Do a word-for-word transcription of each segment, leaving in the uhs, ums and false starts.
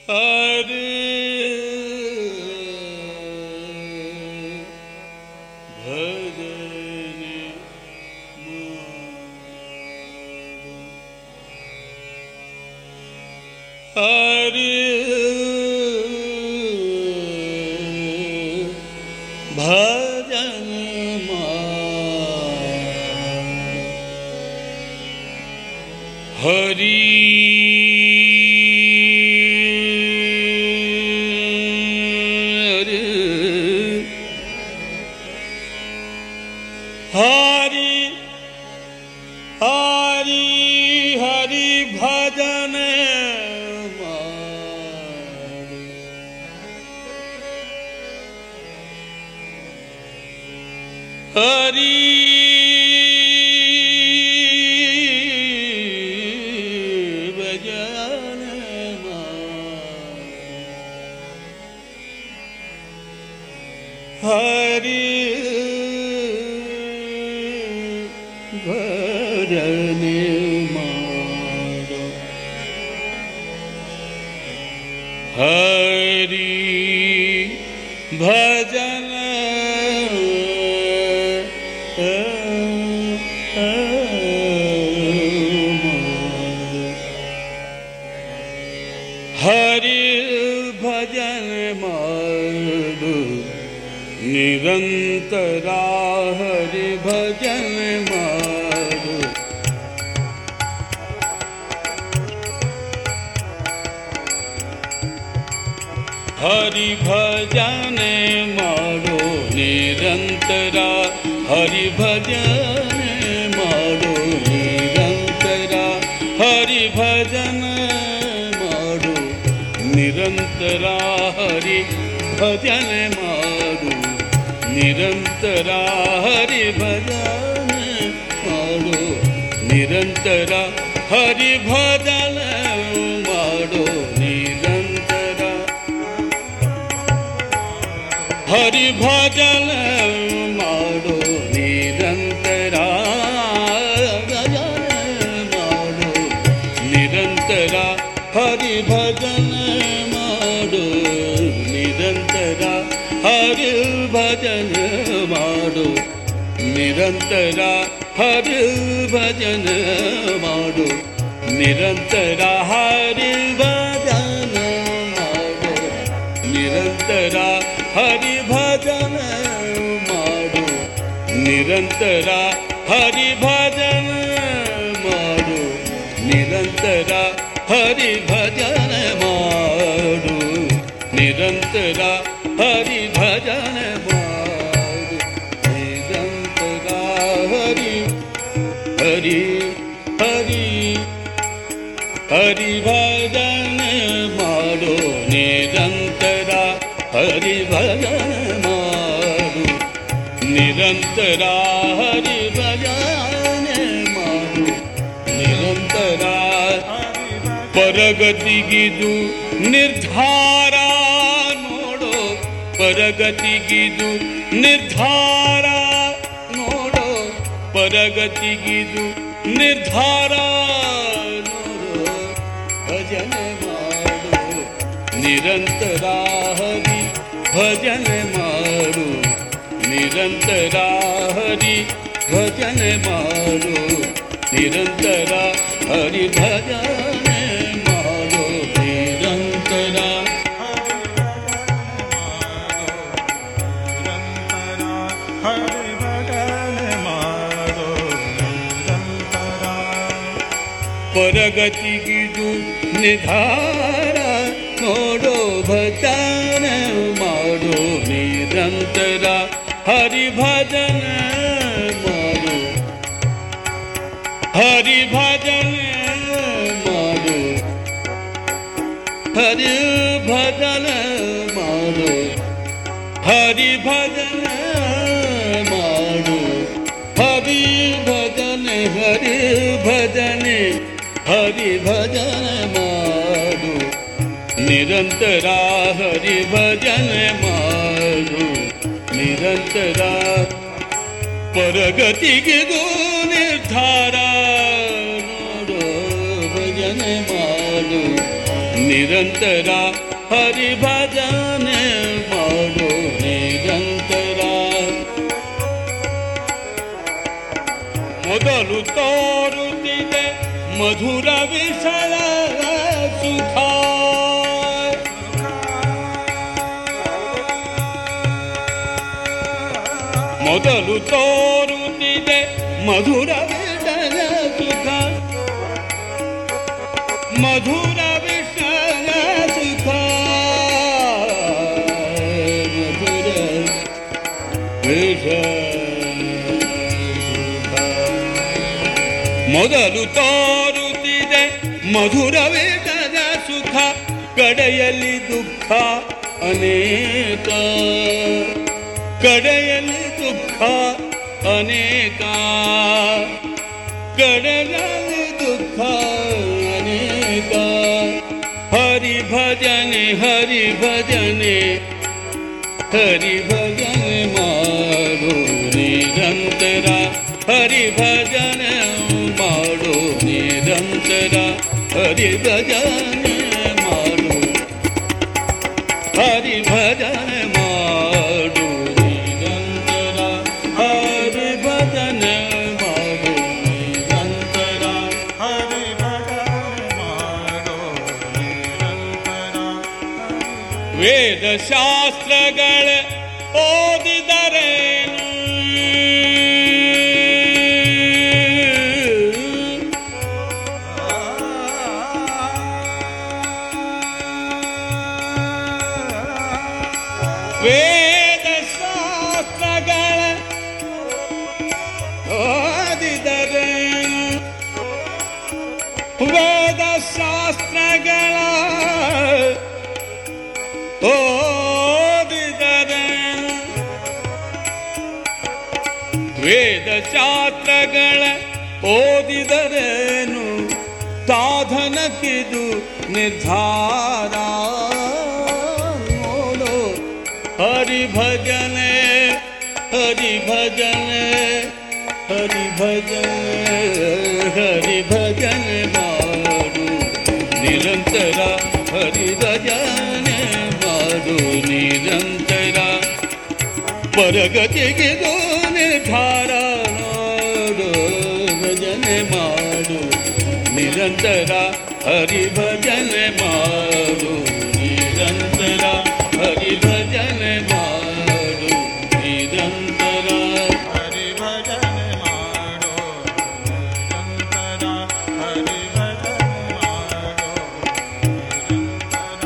ಹರಿ ಭಜನೆ ಹರಿ ಭಜನೆ ಹರಿ हरि हरि हरि भजन हरि भजन हरि भजने मारो हरि भजन हरि भजन मारो निरंतरा हरि भजन मारो हरि भजन मारो निरंतरा हरि भजन मारो निरंतरा हरि भजन मारो निरंतरा हरि भजन मारो निरंतरा हरि भजन मारो निरंतरा हरि भजन मारो निरंतरा हरि भजन मारो निरंतरा भजन मारो निरंतरा हरि भजन मारो निरंतरा हरि भजन मारो निरंतरा हरि भजन मारो निरंतरा हरि भजन मारो निरंतरा हरि भजन मारो निरंतरा हरि भजन मारो निरंतरा हरि भजन मारो निरंतरा हरि भजन मारो निरंतरा हरि हरि हरि हरि भजन मारो निरंतरा हरि भजन मारो निरंतरा हरि भजन मारो निरंतरा परगतिगिದು ನಿರ್ಧಾರ ನೋಡೋ परगतिगिದು ನಿರ್ಧಾರ ನೋಡೋ परगतिगिದು ನಿರ್ಧಾರ ನೋಡೋ ಭಜನ ಮಾಡು ನಿರಂತರ ಹರಿ ಭಜನ ಮಾಡು ನಿರಂತರ ಹರಿ ಭಜನ ಮಾಡು ನಿರಂತರ ಹರಿ ಭಜನ ಮಾಡು ನಿರಂತರ ಹರಿ ಭಜನ ಮಾಡು ನಿರಂತರ परगतिगिದು ನಿರ್ಧಾರ ನೋಡೋ ಭಜನ ಮಾಡು ನಿರಂತರ ಹರಿ ಭಜನ ಮಾಡು ಹರಿ ಭಜನ ಮಾಡು ಹರಿ ಭಜನ ಮಾಡು ಹರಿ ಭಜನ ಮಾಡು ಹರಿ ಭಜನ ಹರಿ ಭಜನ ಹರಿ ಭಜನ ಮಾಡು ನಿರಂತರ ಹರಿ ಭಜನ ಮಾಡು ನಿರಂತರ परगतिगिದು ನಿರ್ಧಾರ ನೋಡೋ ಭಜನ ಮಾಡು ನಿರಂತರ ಹರಿ ಭಜನೆ ಮಾಡು ನಿರಂತರ. ಮೊದಲು ತೋರುತ್ತಿದೆ ಮಧುರ ವಿಷಯ ಸುಖ, ಮೊದಲು ತೋರುತ್ತಿದೆ ಮಧುರ ವಿಷಯ ಸುಖ, ಮಧುರ ವಿಷಯ ಸುಖ, ಮಧುರ ವಿಷಯ ಸುಖ. ಮೊದಲು ತೋರುತ್ತಿದೆ ಮಧುರ ವಿಷಯ ಸುಖ, ಕಡೆಯಲ್ಲಿ ದುಃಖ ಅನೇಕ, ಕಡೆಯಲ್ಲಿ ದುಃಖ ಅನೇಕ, ಕಡೆಯಲ್ಲಿ ದುಃಖ ಅನೇಕ. ಹರಿ ಭಜನೆ ಹರಿ ಭಜನೆ ಹರಿ ಭಜನೆ ಮಾಡು ನಿರಂತರ, ಹರಿ ಭಜನೆ ಮಾಡು ನಿರಂತರ, ಹರಿ ಭಜನೆ ಮಾಡು, ಹರಿ ಭಜನೆ ಮಾಡು ನಿರಂತರ, ಹರಿ ಭಜನೆ ಮಾಡು ನಿರಂತರ, ಹರಿ ಭಜನೆ ಮಾಡು ನಿರಂತರ. ವೇದ ಶಾಸ್ತ್ರಗಳ ಓದಿದರೇನು, ವೇದ ಶಾಸ್ತ್ರಗಳ ಓದಿದರೇನು, ವೇದ ಶಾಸ್ತ್ರಗಳ ಓದಿದರೇನು, ವೇದ ಶಾಸ್ತ್ರಗಳ ಓದಿದರೇನು, ಸಾಧನಕ್ಕಿದು ನಿರ್ಧಾರ. ನೋಡು ಹರಿ ಭಜನೆ ಹರಿ ಭಜನೆ ಹರಿ ಭಜನೆ ಹರಿ ಭಜನೆ ಮಾಡು ನಿರಂತರ, ಹರಿ ಭಜನೆ ಮಾಡು ನಿರಂತರ, ಪರಗತಿಗೆ ನಿರ್ಧಾರ. ನೋಡು ಭಜನೆ ಮಾಡು ನಿರಂತರ, ಹರಿ ಭಜನೆ ಮಾಡು ನಿರಂತರ, ಹರಿ ಭಜನೆ ಮಾಡು ನಿರಂತರ, ಹರಿ ಭಜನೆ ಮಾಡು ನಿರಂತರ, ಹರಿ ಭಜನೆ ಮಾಡು ನಿರಂತರ.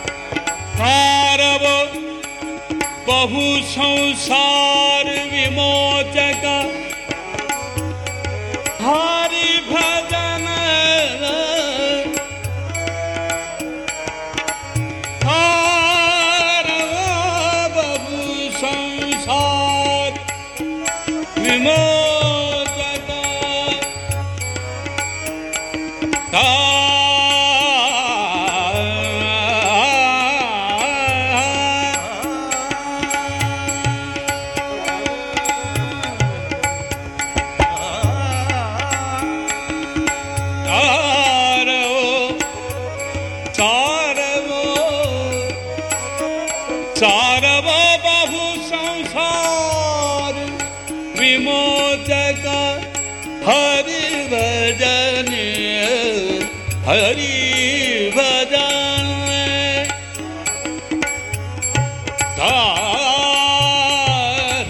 ಭಾರವ ಬಹು ಸಂಸಾರ ವಿಮೋಚಕ, ಹರಿ ಭಜನ ಬಹು ಸಂಸಾರ ವಿಮೋಚಕ, ಸಾರವ ಬಹು ಸಂಸಾರ ವಿಮೋಚಕ, ಹರಿ ಭಜನೆ ಹರಿ ಭಜನೆ ಸಾರ.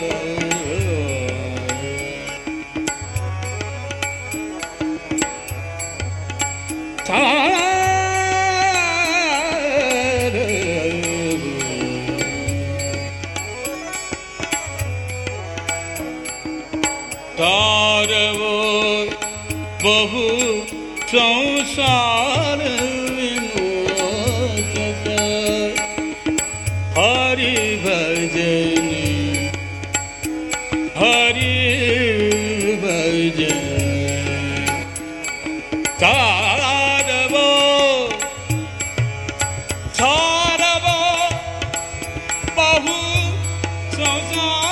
ತಾರವೋ ಬಹು ಸಂಸಾರ ವಿಮೋಚಕ, ಹರಿ ಭಜನೆ ಹರಿ ಭಜನೆ ತಾರವೋ ತಾರವೋ ಬಹು ಸಂಸಾರ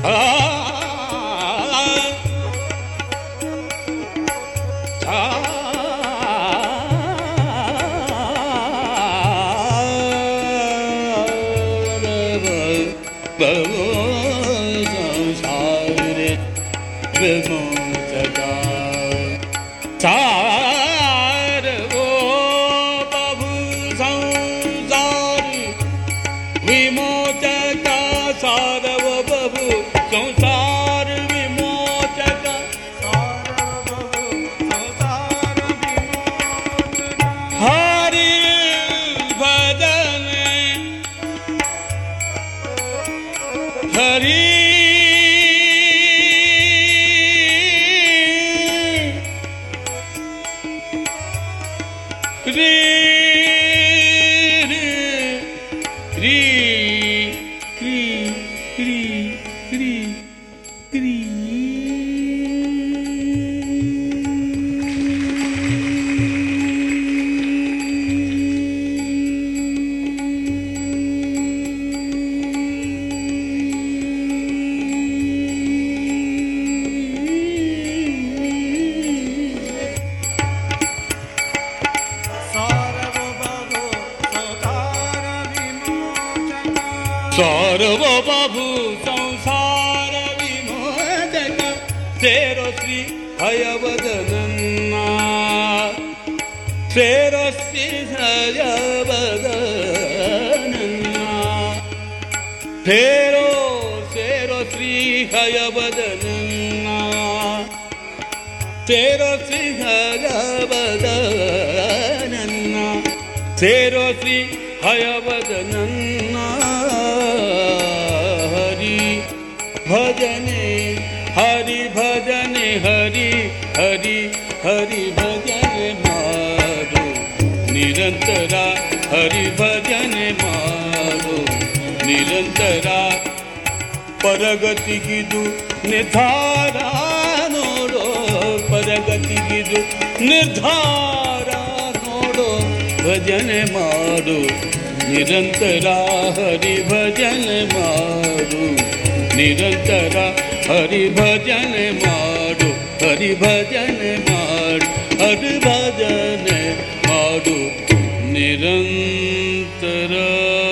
सर्वबभु संसार विमोचक तेरो श्री हयवदनन्ना तेरो श्री हयवदनन्ना तेरो तेरो श्री हयवदनन्ना तेरो श्री हयवदनन्ना तेरो श्री हयवदनन्ना भजने हरि भजने हरि हरि हरि भजने मारो निरंतरा हरि भजने मारो निरंतरा परगति गिदु निर्धारा नोडो परगति गिदु निर्धारा नोडो भजने मारो निरंतरा हरि भजने मारो निरंतर हरि भजन माಡು हरि भजन माಡು हरि भजन माಡು निरंतर